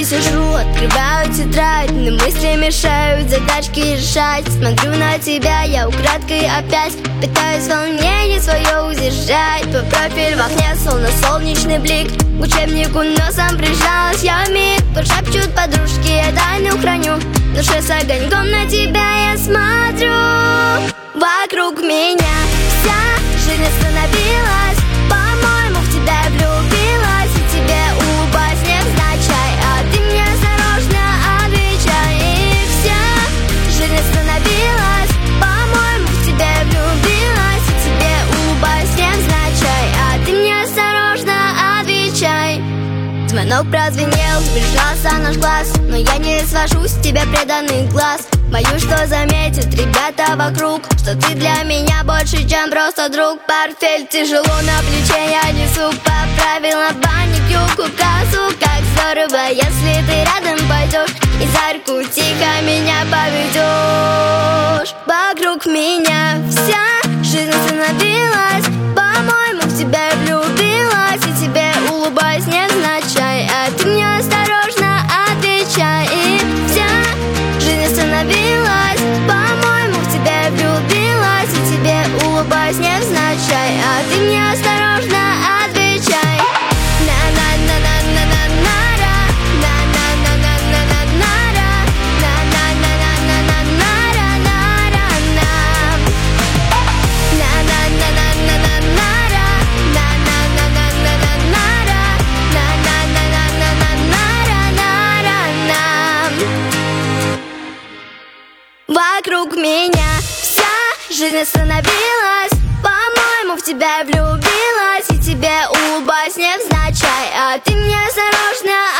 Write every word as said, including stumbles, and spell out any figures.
сижу, открываю тетрадь, но мысли мешают задачки решать. Смотрю на тебя, я украдкой опять пытаюсь волнение свое удержать. По профиль в окне, словно солнечный блик, к учебнику носом прижалась я вмиг. Пошепчут подружки, я тайну храню, в душе с огоньком на тебя я смотрю. Вокруг меня вся жизнь остановилась, по-моему, в тебя влюбилась, и тебе улыбаюсь невзначай, а ты мне осторожно отвечай. И вся жизнь остановилась, по-моему, в тебя влюбилась, и тебе улыбаюсь невзначай, а ты мне осторожно отвечай. Звонок прозвенел, сближался наш глаз, но я не свожу с тебя преданный глаз. Боюсь, что заметят ребята вокруг, что ты для меня больше, чем просто друг. Портфель тяжело на плече я несу, по правилам бани к югу косу. Как здорово, если ты рядом пойдешь и за руку тихо меня поведешь. Вокруг меня вся жизнь остановилась, по-моему, в тебя влюбилась, и тебе улыбаюсь невзначай, а ты мне осторожно отвечай. И вся жизнь остановилась, по-моему, в тебя влюбилась, и тебе улыбаюсь невзначай, а ты мне осторожно отвечай. Вокруг меня вся жизнь остановилась, по-моему, в тебя влюбилась, и тебе улыбаюсь невзначай, а ты мне осторожно